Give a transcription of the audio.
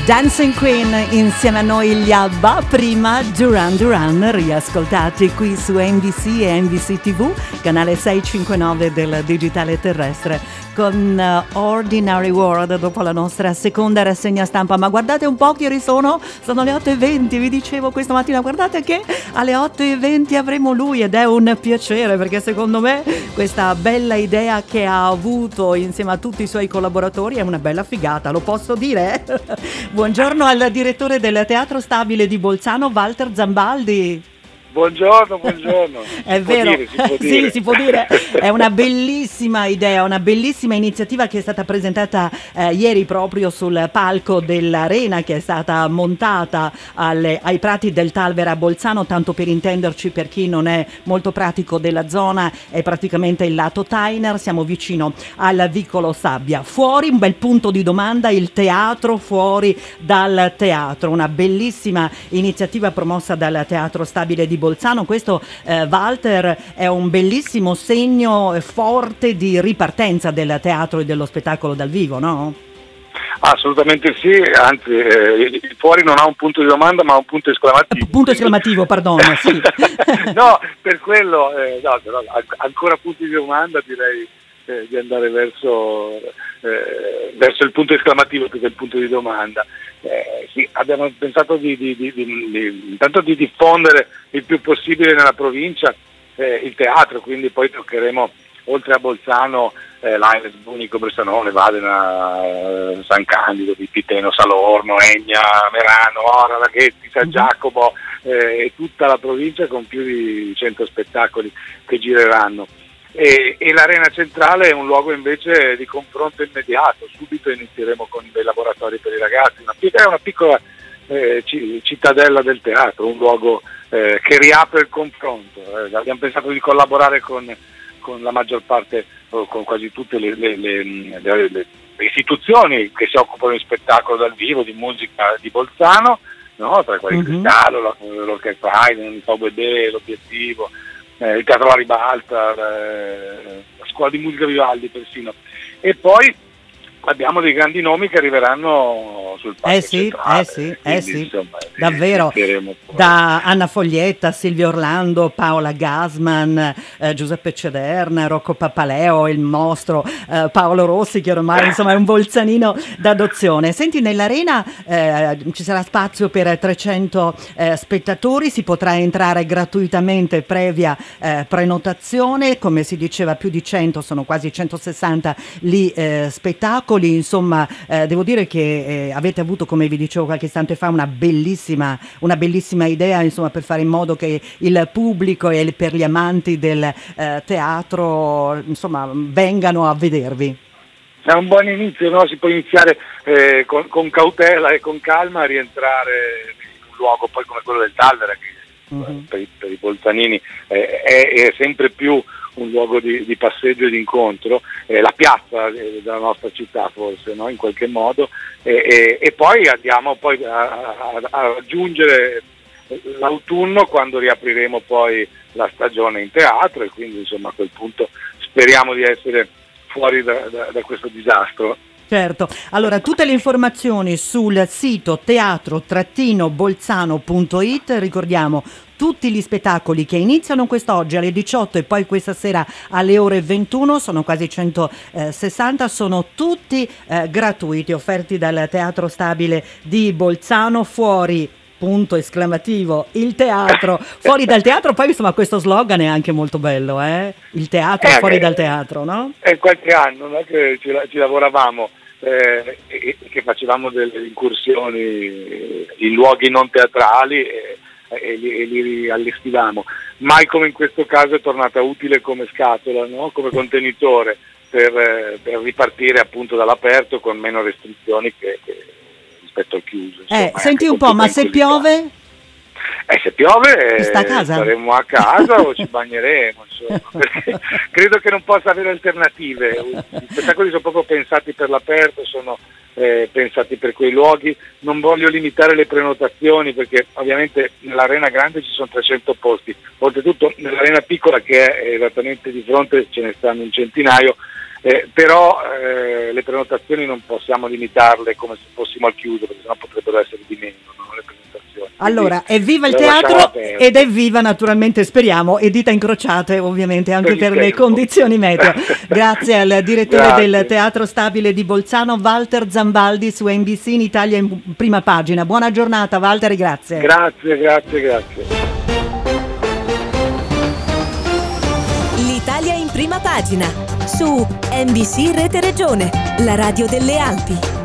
Dancing Queen insieme a noi gli ABBA, prima Duran Duran, riascoltati qui su NBC e NBC TV, canale 659 del digitale terrestre, con Ordinary World dopo la nostra seconda rassegna stampa. Ma guardate un po' che ore sono le 8:20, vi dicevo questa mattina, guardate che alle 8:20 avremo lui ed è un piacere, perché secondo me questa bella idea che ha avuto insieme a tutti i suoi collaboratori è una bella figata, lo posso dire? Buongiorno al direttore del Teatro Stabile di Bolzano, Walter Zambaldi. Buongiorno. È vero, si può dire. Sì, si può dire. È una bellissima idea, una bellissima iniziativa che è stata presentata ieri proprio sul palco dell'Arena, che è stata montata ai Prati del Talvera a Bolzano. Tanto per intenderci, per chi non è molto pratico della zona, è praticamente il lato Tainer, siamo vicino al vicolo Sabbia. Fuori un bel punto di domanda, il teatro fuori dal teatro, una bellissima iniziativa promossa dal Teatro Stabile di Bolzano. Questo Walter è un bellissimo segno forte di ripartenza del teatro e dello spettacolo dal vivo, no? Assolutamente sì, anzi fuori non ha un punto di domanda ma un punto esclamativo. Punto esclamativo, perdono, sì. No, per quello ancora punti di domanda, direi di andare verso il punto esclamativo più che il punto di domanda. Sì, abbiamo pensato intanto di diffondere il più possibile nella provincia il teatro, quindi poi toccheremo oltre a Bolzano Laines, Bunico, Bressanone, Vadena, San Candido, Vipiteno, Salorno, Egna, Merano, Ora, Laghetti, San Giacomo e tutta la provincia con più di 100 spettacoli che gireranno. E l'Arena Centrale è un luogo invece di confronto immediato. Subito inizieremo con dei laboratori per i ragazzi, è una piccola cittadella del teatro, un luogo che riapre il confronto. Abbiamo pensato di collaborare con la maggior parte, con quasi tutte le istituzioni che si occupano di spettacolo dal vivo, di musica di Bolzano, no? Tra i quali Cristallo, l'Orchestra Haydn, il VVD, l'Obiettivo, il Teatro La Ribalta, la Scuola di Musica Vivaldi persino. E poi abbiamo dei grandi nomi che arriveranno sul palco centrale. Sì, insomma, davvero, da Anna Foglietta, Silvia Orlando, Paola Gasman, Giuseppe Cederna, Rocco Papaleo, il mostro, Paolo Rossi, che ormai insomma è un bolzanino d'adozione. Senti, nell'Arena ci sarà spazio per 300 spettatori, si potrà entrare gratuitamente previa prenotazione, come si diceva più di 100, sono quasi 160 lì spettacoli. Insomma, devo dire che avete avuto, come vi dicevo qualche istante fa, una bellissima idea, insomma, per fare in modo che il pubblico e per gli amanti del teatro, insomma, vengano a vedervi. È un buon inizio, no? Si può iniziare con cautela e con calma a rientrare in un luogo poi come quello del Talvera, che per i bolzanini è sempre più un luogo di passeggio e di incontro, la piazza della nostra città forse, no? In qualche modo, e poi andiamo poi a raggiungere l'autunno, quando riapriremo poi la stagione in teatro, e quindi insomma a quel punto speriamo di essere fuori da questo disastro. Certo, allora tutte le informazioni sul sito teatro-bolzano.it, ricordiamo tutti gli spettacoli che iniziano quest'oggi alle 18 e poi questa sera alle ore 21, sono quasi 160, sono tutti gratuiti, offerti dal Teatro Stabile di Bolzano. Fuori, punto esclamativo, il teatro, fuori dal teatro. Poi insomma questo slogan è anche molto bello, il teatro fuori dal teatro, no? È qualche anno, no? Che ci lavoravamo, che facevamo delle incursioni in luoghi non teatrali e li allestivamo. Mai come in questo caso è tornata utile come scatola, no? Come contenitore per ripartire appunto dall'aperto con meno restrizioni che rispetto al chiuso. Insomma, senti un po', ma se piove? Se piove sta a casa? Staremo a casa o ci bagneremo, insomma, perché credo che non possa avere alternative. Gli spettacoli sono proprio pensati per l'aperto, sono pensati per quei luoghi. Non voglio limitare le prenotazioni, perché ovviamente nell'arena grande ci sono 300 posti, oltretutto nell'arena piccola, che è esattamente di fronte, ce ne stanno un centinaio, però le prenotazioni non possiamo limitarle come se fossimo al chiuso, perché sennò potrebbero essere di meno, no? Le presentazioni. Allora, evviva il teatro ed evviva naturalmente, speriamo, e dita incrociate ovviamente anche per le condizioni meteo. Grazie al direttore del Teatro Stabile di Bolzano, Walter Zambaldi, su NBC in Italia in prima pagina. Buona giornata Walter e grazie. Grazie. L'Italia in prima pagina su NBC Rete Regione, la radio delle Alpi.